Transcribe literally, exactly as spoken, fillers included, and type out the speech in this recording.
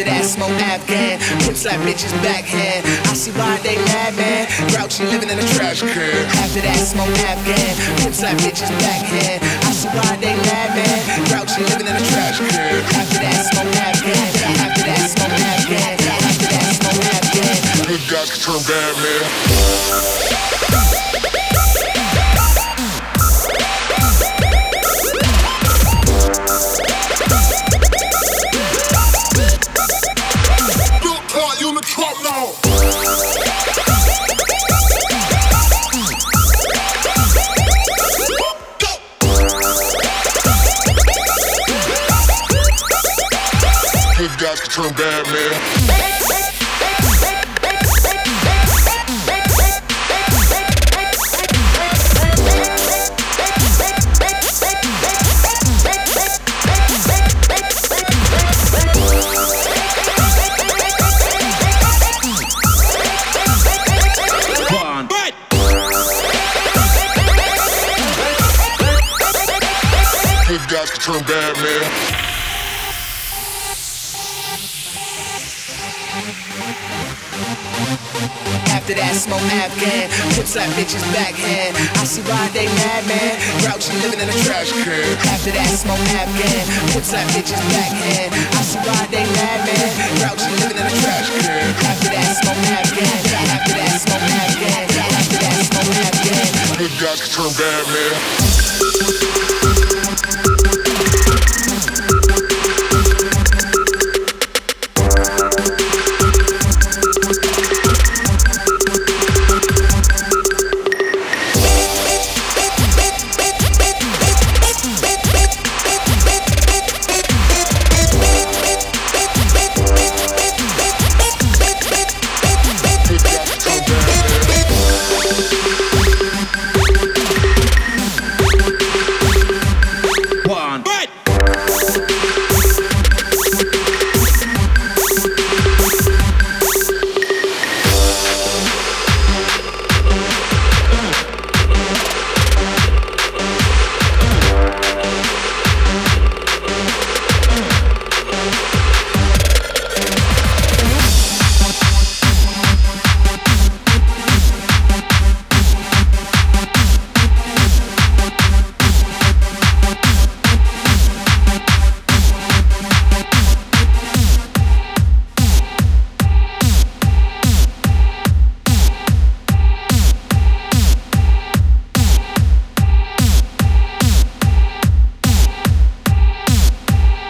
After that, smoke Afghan. Whip slap bitches backhand. I see why they mad, man. Grouchy living in a trash can. After that, smoke Afghan. Whip slap bitches backhand. I see why they mad, man. Grouchy living in a trash can. After that, smoke Afghan. After that, smoke Afghan. After that, smoke Afghan. Good guys can turn bad, man. Good guys can turn bad, man. Good guys can turn bad, man. After that, smoke Afghan. Whip slap bitches backhand. I see why they mad, man. Grouchy living in a trash can. After that, smoke Afghan. Whip slap bitches backhand. I see why they mad, man. Grouchy living in a trash can. After that, smoke Afghan. After that, smoke Afghan. After that, smoke Afghan. Good guys can turn bad, man.